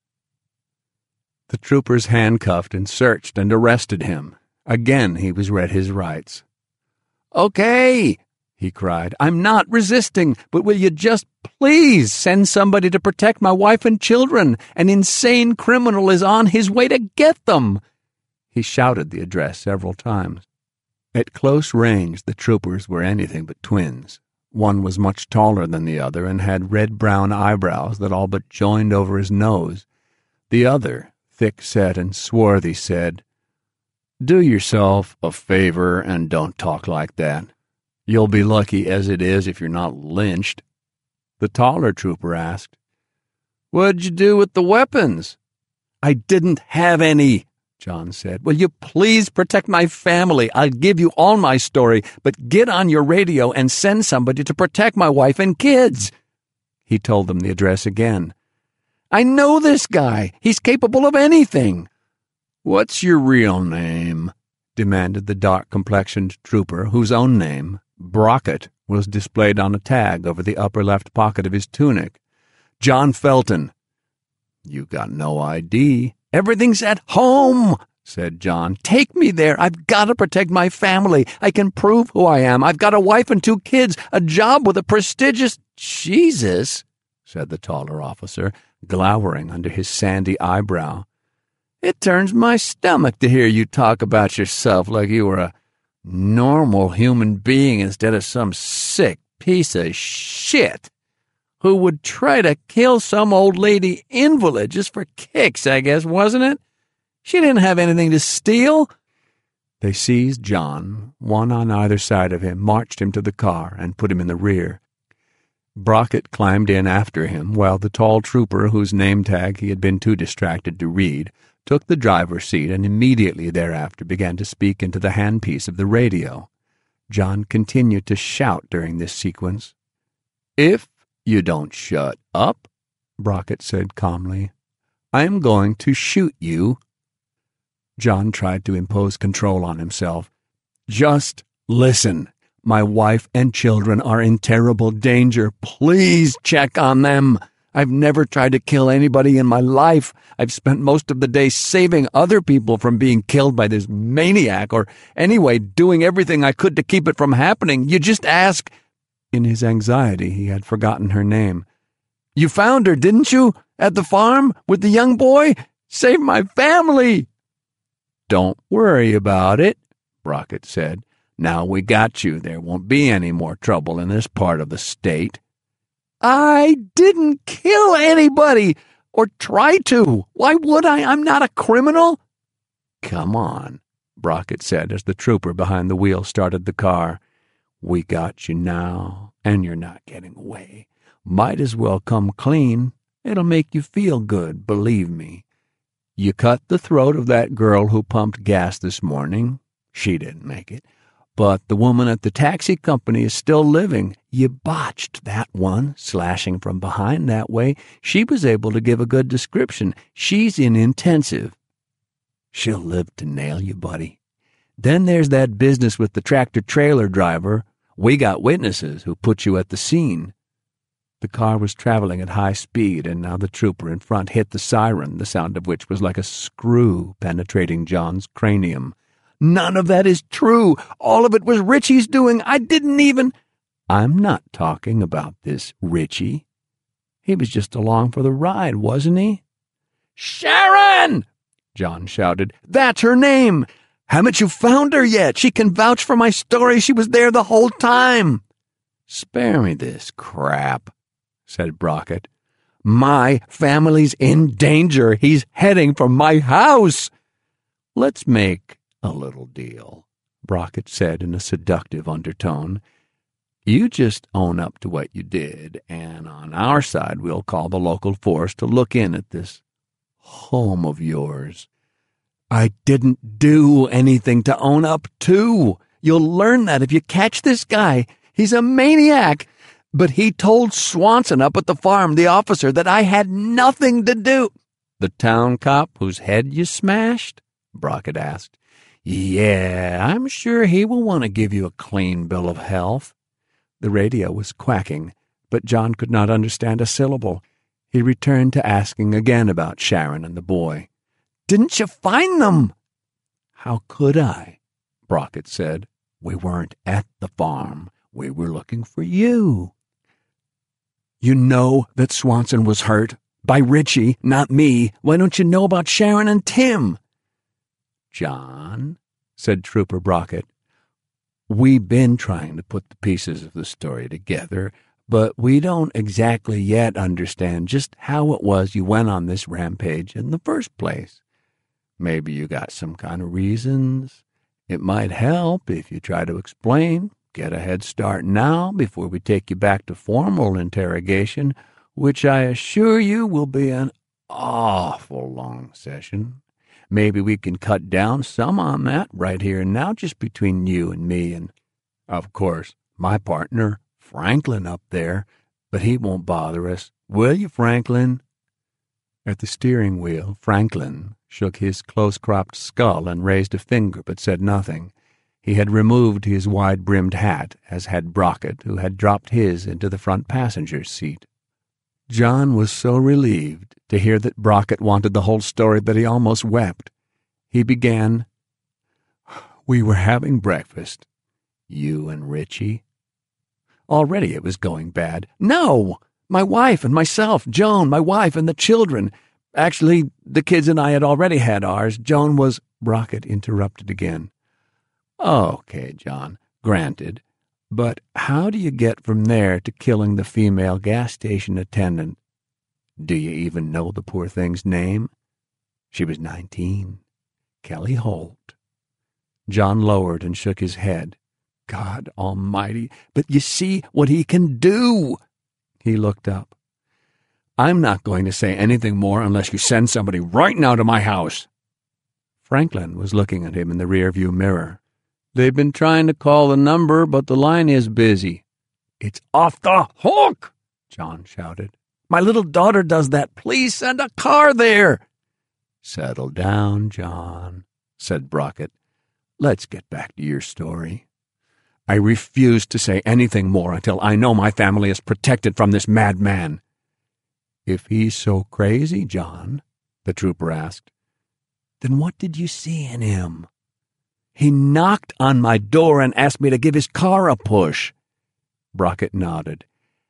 The troopers handcuffed and searched and arrested him. Again he was read his rights. "Okay," he cried, "I'm not resisting, but will you just please send somebody to protect my wife and children? An insane criminal is on his way to get them." He shouted the address several times. At close range the troopers were anything but twins. One was much taller than the other and had red-brown eyebrows that all but joined over his nose. The other, thick-set and swarthy, said, "Do yourself a favor and don't talk like that. You'll be lucky as it is if you're not lynched." The taller trooper asked, "What'd you do with the weapons?" "I didn't have any," John said. "Will you please protect my family? I'll give you all my story, but get on your radio and send somebody to protect my wife and kids." He told them the address again. "I know this guy. He's capable of anything." "What's your real name?" demanded the dark-complexioned trooper, whose own name, Brockett, was displayed on a tag over the upper left pocket of his tunic. "John Felton." "You got no I D." "Everything's at home," said John. "Take me there. I've got to protect my family. I can prove who I am. I've got a wife and two kids, a job with a prestigious—" "Jesus," said the taller officer, glowering under his sandy eyebrow. "It turns my stomach to hear you talk about yourself like you were a normal human being instead of some sick piece of shit who would try to kill some old lady invalid just for kicks, I guess, wasn't it? She didn't have anything to steal." They seized John, one on either side of him, marched him to the car, and put him in the rear. Brockett climbed in after him, while the tall trooper, whose name tag he had been too distracted to read, took the driver's seat and immediately thereafter began to speak into the handpiece of the radio. John continued to shout during this sequence. "If you don't shut up," Brockett said calmly, "I'm going to shoot you." John tried to impose control on himself. "Just listen. My wife and children are in terrible danger. Please check on them. I've never tried to kill anybody in my life. I've spent most of the day saving other people from being killed by this maniac, or anyway, doing everything I could to keep it from happening. You just ask—" In his anxiety, he had forgotten her name. "You found her, didn't you? At the farm? With the young boy? Save my family!" "Don't worry about it," Brockett said. "Now we got you, there won't be any more trouble in this part of the state." "I didn't kill anybody, or try to. Why would I? I'm not a criminal." "Come on," Brockett said as the trooper behind the wheel started the car. "We got you now, and you're not getting away. Might as well come clean. It'll make you feel good, believe me. You cut the throat of that girl who pumped gas this morning. She didn't make it. But the woman at the taxi company is still living. You botched that one, slashing from behind that way. She was able to give a good description. She's in intensive. She'll live to nail you, buddy. Then there's that business with the tractor-trailer driver. We got witnesses who put you at the scene." The car was traveling at high speed, and now the trooper in front hit the siren, the sound of which was like a screw penetrating John's cranium. "None of that is true. All of it was Richie's doing. I didn't even—" "I'm not talking about this Richie. He was just along for the ride, wasn't he?" "Sharon!" John shouted. "That's her name! Haven't you found her yet? She can vouch for my story. She was there the whole time." "Spare me this crap," said Brockett. "My family's in danger. He's heading for my house." "Let's make a little deal," Brockett said in a seductive undertone. "You just own up to what you did, and on our side we'll call the local force to look in at this home of yours." "I didn't do anything to own up to. You'll learn that if you catch this guy. He's a maniac. But he told Swanson up at the farm, the officer, that I had nothing to do—" "The town cop whose head you smashed?" Brockett asked. "Yeah, I'm sure he will want to give you a clean bill of health." The radio was quacking, but John could not understand a syllable. He returned to asking again about Sharon and the boy. "Didn't you find them?" "How could I?" Brockett said. "We weren't at the farm. We were looking for you." "You know that Swanson was hurt? By Richie, not me. Why don't you know about Sharon and Tim?" "John," said Trooper Brockett, "we've been trying to put the pieces of the story together, but we don't exactly yet understand just how it was you went on this rampage in the first place. Maybe you got some kind of reasons. It might help if you try to explain. Get a head start now before we take you back to formal interrogation, which I assure you will be an awful long session. Maybe we can cut down some on that right here and now, just between you and me and, of course, my partner, Franklin, up there, but he won't bother us. Will you, Franklin?" At the steering wheel, Franklin shook his close-cropped skull and raised a finger, but said nothing. He had removed his wide-brimmed hat, as had Brockett, who had dropped his into the front passenger's seat. John was so relieved to hear that Brockett wanted the whole story that he almost wept. He began, "We were having breakfast. You and Richie." Already it was going bad. "No! My wife and myself, Joan, my wife and the children. Actually, the kids and I had already had ours. Joan was—" Brockett interrupted again. "Okay, John, granted. But how do you get from there to killing the female gas station attendant? Do you even know the poor thing's name?" "She was nineteen. Kelly Holt." John lowered and shook his head. "God almighty, but you see what he can do!" He looked up. "I'm not going to say anything more unless you send somebody right now to my house." Franklin was looking at him in the rearview mirror. "They've been trying to call the number, but the line is busy." "It's off the hook!" John shouted. "My little daughter does that. Please send a car there." "Settle down, John," said Brockett. "Let's get back to your story." "I refuse to say anything more until I know my family is protected from this madman." "If he's so crazy, John," the trooper asked, "then what did you see in him?" "He knocked on my door and asked me to give his car a push." Brockett nodded.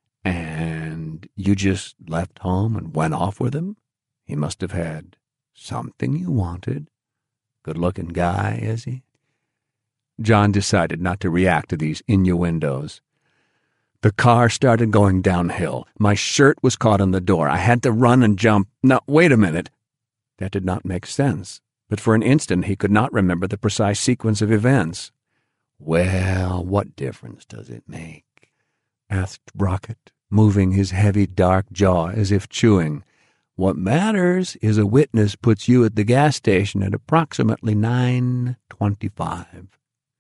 "And you just left home and went off with him? He must have had something you wanted. Good-looking guy, is he?" John decided not to react to these innuendos. "The car started going downhill. My shirt was caught in the door. I had to run and jump. Now, wait a minute." That did not make sense, but for an instant he could not remember the precise sequence of events. "Well, what difference does it make?" asked Brockett, moving his heavy dark jaw as if chewing. "What matters is a witness puts you at the gas station at approximately nine twenty-five.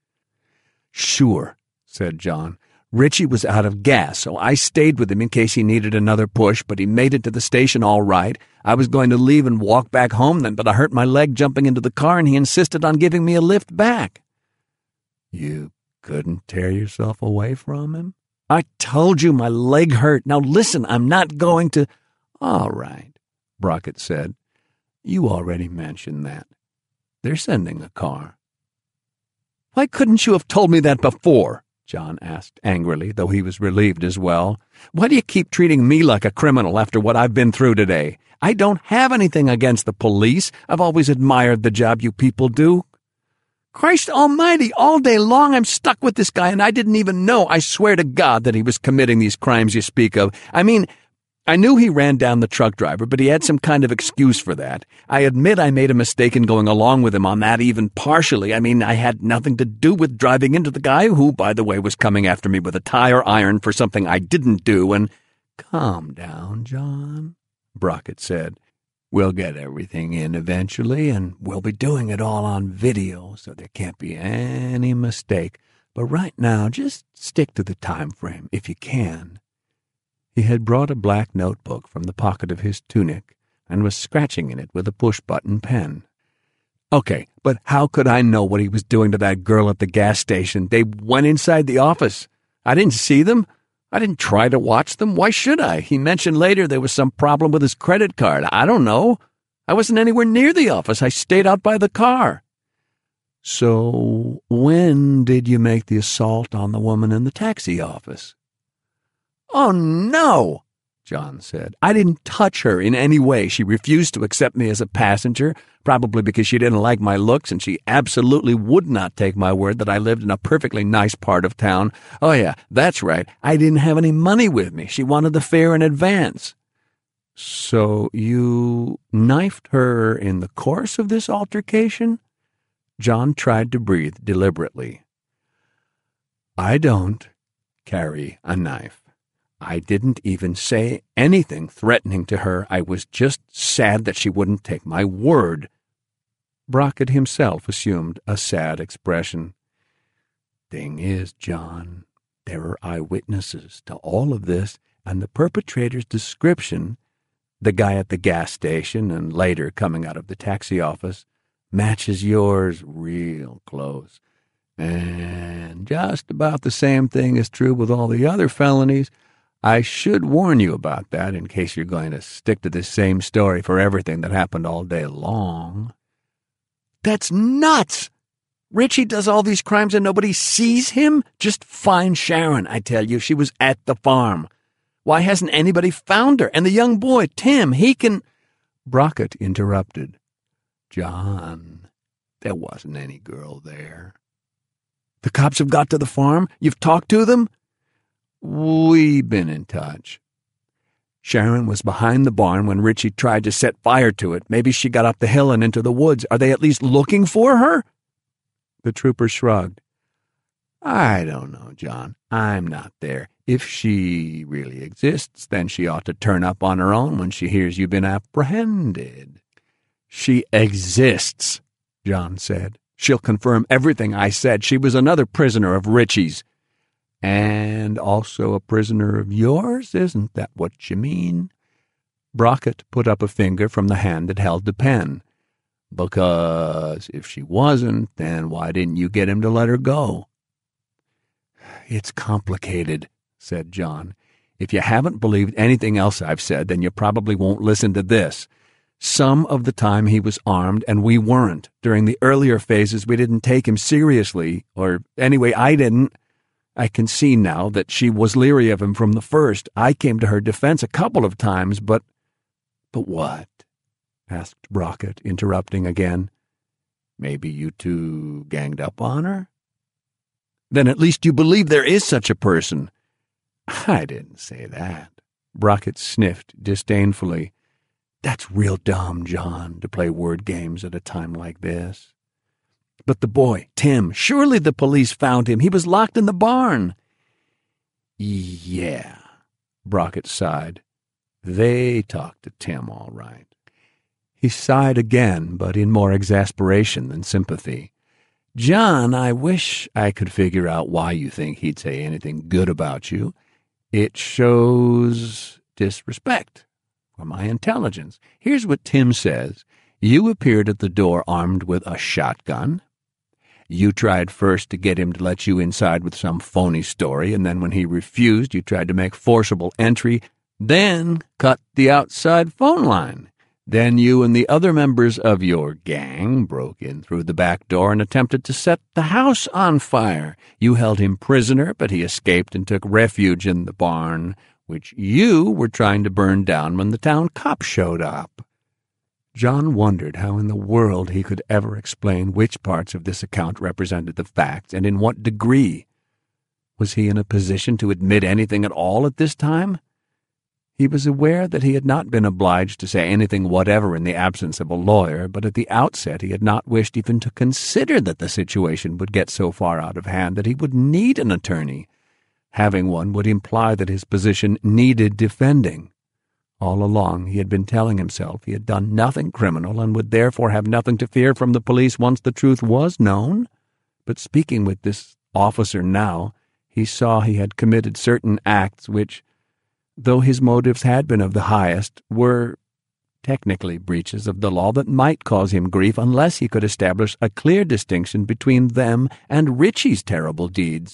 "Sure," said John. "Richie was out of gas, so I stayed with him in case he needed another push, but he made it to the station all right. I was going to leave and walk back home then, but I hurt my leg jumping into the car, and he insisted on giving me a lift back." "You couldn't tear yourself away from him?" "I told you my leg hurt. Now listen, I'm not going to—" "All right," Brockett said. "You already mentioned that. They're sending a car." "Why couldn't you have told me that before?" John asked angrily, though he was relieved as well. "Why do you keep treating me like a criminal after what I've been through today? I don't have anything against the police. I've always admired the job you people do." "Christ almighty, all day long I'm stuck with this guy, and I didn't even know, I swear to God, that he was committing these crimes you speak of. I mean, I knew he ran down the truck driver, but he had some kind of excuse for that. I admit I made a mistake in going along with him on that, even partially. I mean, I had nothing to do with driving into the guy who, by the way, was coming after me with a tire iron for something I didn't do, and—" "Calm down, John," Brockett said. "We'll get everything in eventually, and we'll be doing it all on video, so there can't be any mistake. But right now, just stick to the time frame, if you can." He had brought a black notebook from the pocket of his tunic and was scratching in it with a push-button pen. "Okay, but how could I know what he was doing to that girl at the gas station? They went inside the office. I didn't see them. I didn't try to watch them. Why should I? He mentioned later there was some problem with his credit card. I don't know. I wasn't anywhere near the office. I stayed out by the car." "So when did you make the assault on the woman in the taxi office?" "Oh, no," John said. "I didn't touch her in any way. She refused to accept me as a passenger, probably because she didn't like my looks, and she absolutely would not take my word that I lived in a perfectly nice part of town. Oh, yeah, that's right. I didn't have any money with me. She wanted the fare in advance." "So you knifed her in the course of this altercation?" John tried to breathe deliberately. "I don't carry a knife. I didn't even say anything threatening to her. I was just sad that she wouldn't take my word." Brockett himself assumed a sad expression. "Thing is, John, there are eyewitnesses to all of this, and the perpetrator's description, the guy at the gas station and later coming out of the taxi office, matches yours real close. And just about the same thing is true with all the other felonies. I should warn you about that in case you're going to stick to this same story for everything that happened all day long." That's nuts! Richie does all these crimes and nobody sees him? Just find Sharon, I tell you. She was at the farm. Why hasn't anybody found her? And the young boy, Tim, he can—" Brockett interrupted. "John, there wasn't any girl there." "The cops have got to the farm? You've talked to them?" "We've been in touch." "Sharon was behind the barn when Richie tried to set fire to it. Maybe she got up the hill and into the woods. Are they at least looking for her?" The trooper shrugged. "I don't know, John. I'm not there. If she really exists, then she ought to turn up on her own when she hears you've been apprehended." "She exists," John said. "She'll confirm everything I said. She was another prisoner of Richie's." "And also a prisoner of yours? Isn't that what you mean?" Brockett put up a finger from the hand that held the pen. "Because if she wasn't, then why didn't you get him to let her go?" "It's complicated," said John. "If you haven't believed anything else I've said, then you probably won't listen to this. Some of the time he was armed, and we weren't. During the earlier phases, we didn't take him seriously, or anyway, I didn't. I can see now that she was leery of him from the first. I came to her defense a couple of times, but—" "But what?" asked Brockett, interrupting again. "Maybe you two ganged up on her?" "Then at least you believe there is such a person." "I didn't say that." Brockett sniffed disdainfully. "That's real dumb, John, to play word games at a time like this." "But the boy, Tim, surely the police found him. He was locked in the barn." "Yeah," Brockett sighed. "They talked to Tim all right." He sighed again, but in more exasperation than sympathy. "John, I wish I could figure out why you think he'd say anything good about you. It shows disrespect for my intelligence. Here's what Tim says. You appeared at the door armed with a shotgun. You tried first to get him to let you inside with some phony story, and then when he refused, you tried to make forcible entry, then cut the outside phone line. Then you and the other members of your gang broke in through the back door and attempted to set the house on fire. You held him prisoner, but he escaped and took refuge in the barn, which you were trying to burn down when the town cops showed up." John wondered how in the world he could ever explain which parts of this account represented the facts and in what degree. Was he in a position to admit anything at all at this time? He was aware that he had not been obliged to say anything whatever in the absence of a lawyer, but at the outset he had not wished even to consider that the situation would get so far out of hand that he would need an attorney. Having one would imply that his position needed defending. All along he had been telling himself he had done nothing criminal and would therefore have nothing to fear from the police once the truth was known. But speaking with this officer now, he saw he had committed certain acts which, though his motives had been of the highest, were technically breaches of the law that might cause him grief unless he could establish a clear distinction between them and Richie's terrible deeds.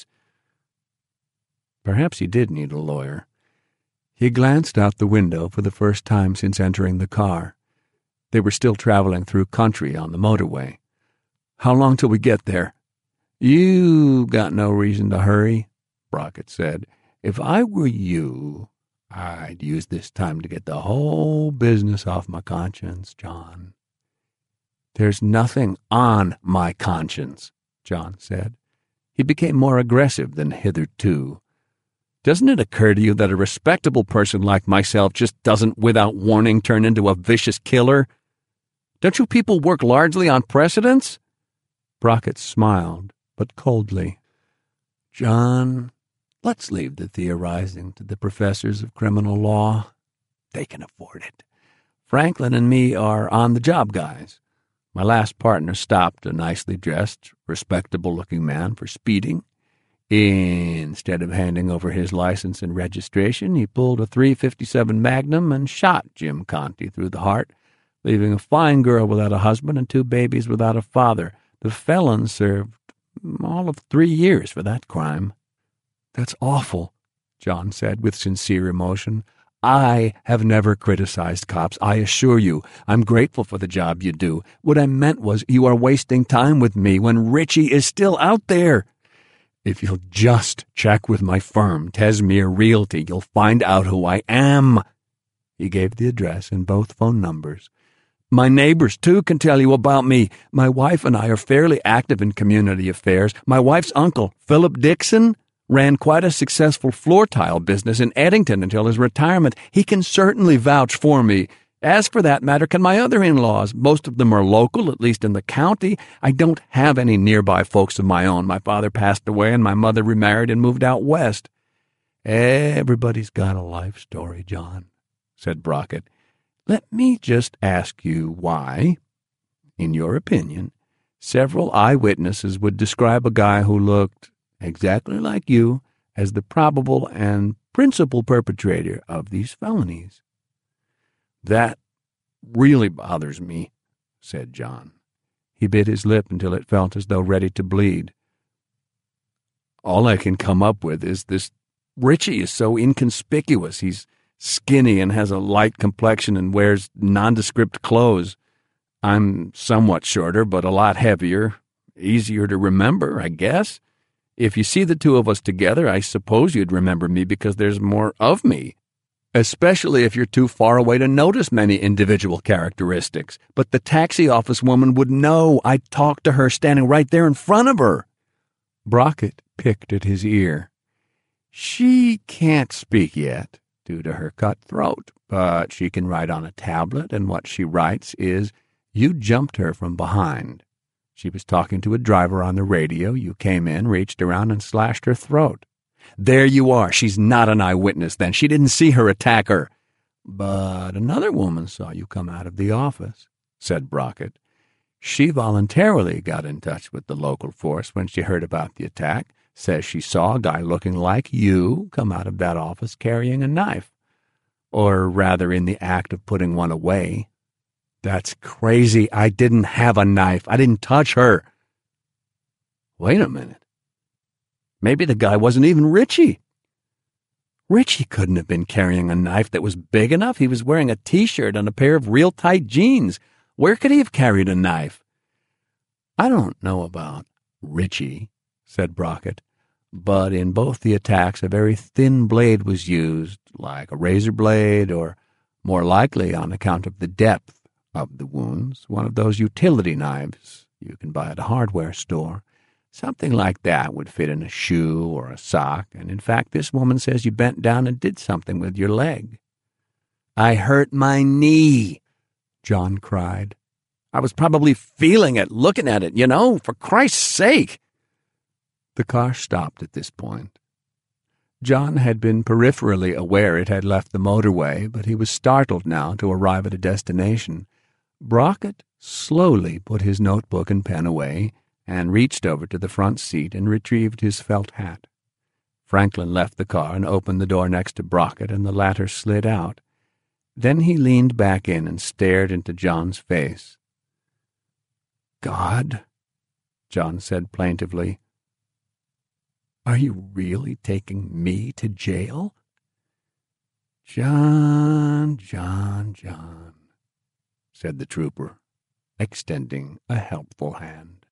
Perhaps he did need a lawyer. He glanced out the window for the first time since entering the car. They were still traveling through country on the motorway. "How long till we get there?" "You got no reason to hurry," Brockett said. "If I were you, I'd use this time to get the whole business off my conscience, John." "There's nothing on my conscience," John said. He became more aggressive than hitherto. "Doesn't it occur to you that a respectable person like myself just doesn't, without warning, turn into a vicious killer? Don't you people work largely on precedents?" Brockett smiled, but coldly. "John, let's leave the theorizing to the professors of criminal law. They can afford it. Franklin and me are on-the-job guys. My last partner stopped a nicely dressed, respectable-looking man for speeding. Instead of handing over his license and registration, he pulled a three fifty-seven Magnum and shot Jim Conti through the heart, leaving a fine girl without a husband and two babies without a father. The felon served all of three years for that crime." "That's awful," John said with sincere emotion. I have never criticized cops, I assure you. I'm grateful for the job you do. What I meant was you are wasting time with me when Richie is still out there. If you'll just check with my firm, Tesmere Realty, you'll find out who I am." He gave the address and both phone numbers. "My neighbors, too, can tell you about me. My wife and I are fairly active in community affairs. My wife's uncle, Philip Dixon, ran quite a successful floor tile business in Eddington until his retirement. He can certainly vouch for me. As for that matter, can my other in-laws. Most of them are local, at least in the county. I don't have any nearby folks of my own. My father passed away and my mother remarried and moved out west." "Everybody's got a life story, John," said Brockett. "Let me just ask you why, in your opinion, several eyewitnesses would describe a guy who looked exactly like you as the probable and principal perpetrator of these felonies." "That really bothers me," said John. He bit his lip until it felt as though ready to bleed. "All I can come up with is this Richie is so inconspicuous. He's skinny and has a light complexion and wears nondescript clothes. I'm somewhat shorter, but a lot heavier, easier to remember, I guess. If you see the two of us together, I suppose you'd remember me because there's more of me, especially if you're too far away to notice many individual characteristics. But the taxi office woman would know. I talked to her standing right there in front of her." Brockett picked at his ear. "She can't speak yet, due to her cut throat, but she can write on a tablet, and what she writes is, 'You jumped her from behind. She was talking to a driver on the radio. You came in, reached around, and slashed her throat.' There you are. She's not an eyewitness, then. She didn't see her attack her." "But another woman saw you come out of the office," said Brockett. "She voluntarily got in touch with the local force when she heard about the attack. Says she saw a guy looking like you come out of that office carrying a knife, or rather in the act of putting one away." "That's crazy. I didn't have a knife. I didn't touch her." "Wait a minute. Maybe the guy wasn't even Richie." "Richie couldn't have been carrying a knife that was big enough. He was wearing a T-shirt and a pair of real tight jeans. Where could he have carried a knife?" "I don't know about Richie," said Brockett, "but in both the attacks a very thin blade was used, like a razor blade, or, more likely on account of the depth of the wounds, one of those utility knives you can buy at a hardware store. Something like that would fit in a shoe or a sock, and in fact this woman says you bent down and did something with your leg." "I hurt my knee," John cried. "I was probably feeling it, looking at it, you know, for Christ's sake." The car stopped at this point. John had been peripherally aware it had left the motorway, but he was startled now to arrive at a destination. Brockett slowly put his notebook and pen away and reached over to the front seat and retrieved his felt hat. Franklin left the car and opened the door next to Brockett, and the latter slid out. Then he leaned back in and stared into John's face. "God," John said plaintively, "are you really taking me to jail?" "John, John, John," said the trooper, extending a helpful hand.